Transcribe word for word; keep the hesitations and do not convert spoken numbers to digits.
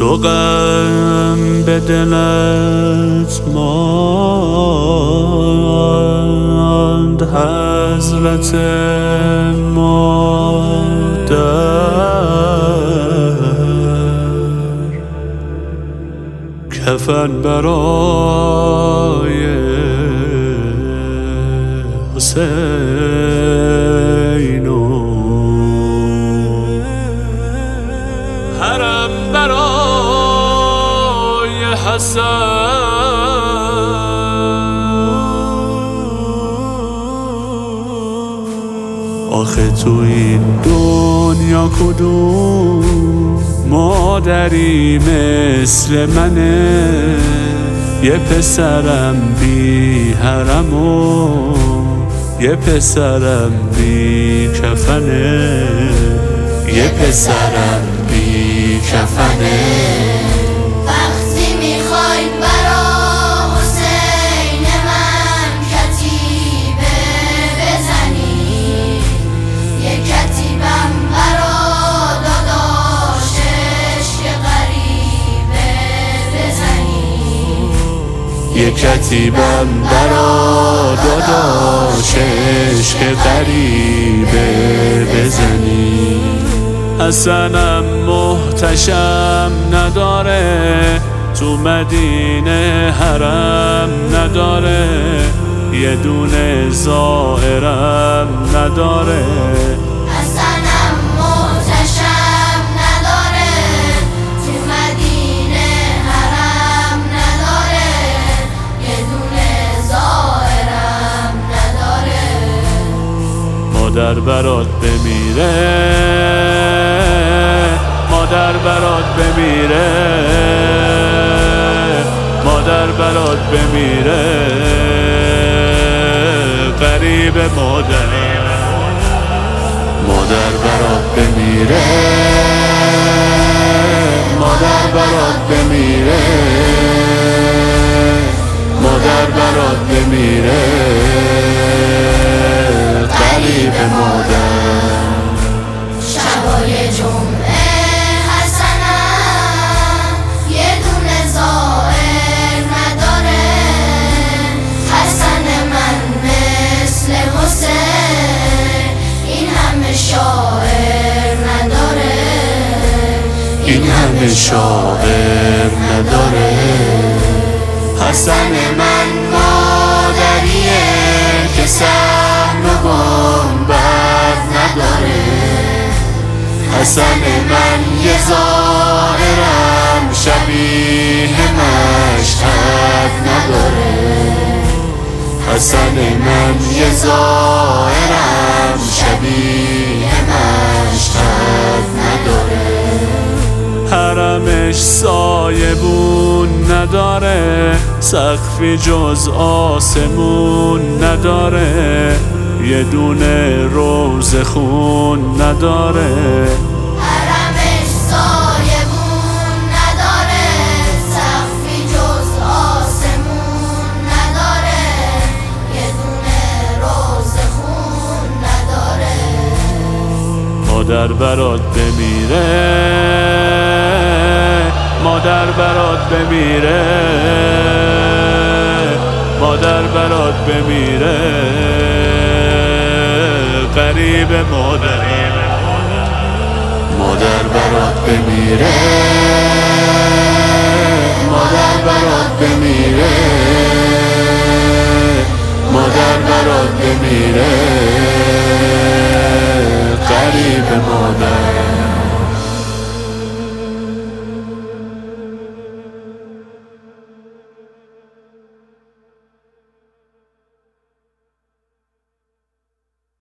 دو غم به دلت ماند حضرت مادر، کفن برای حسین و حرم برای حسن. آخه تو این دنیا کدوم مادری مثل منه؟ یه پسرم بی حرم و یه پسرم بی کفنه، یه پسرم بی کفنه. وقتی میخواین برا حسین من کتیبه بزنی، یه کتیبم برا داداشش که غریبه بزنی، یه کتیبم برا داداشش که غریبه بزنی. حسنم محتشم نداره، تو مدینه حرم نداره، یه دونه زائرم نداره. حسنم محتشم نداره، تو مدینه حرم نداره، یه دونه زائرم نداره. مادر برات بمیره، مادر برات بمیره، مادر برات بمیره، غریب مادر. مادر برات بمیره، مادر برات بمیره، مادر برات بمیره، غریب مادر. شبای جمعه حسنم یه دونه زائر نداره، حسن من مثل حسین این همه شاعر نداره، این همه شاعر نداره. حسن من مادریه که صحن و گنبد نداره، حسن من یه زائرم شبیه مشهد نداره، حسن من یه زائرم شبیه مشهد نداره. حرمش سایبون نداره، سقفی جز آسمون نداره، یه دونه روز خون نداره. حرمش سایبون نداره، سقفی جز آسمون نداره، یه دونه روز خون نداره. مادر برات بمیره، مادر برات بمیره، مادر برات بمیره، غریب مادر. مادر برات بمیره، مادر برات بمیره، مادر برات بمیره، غریب مادر.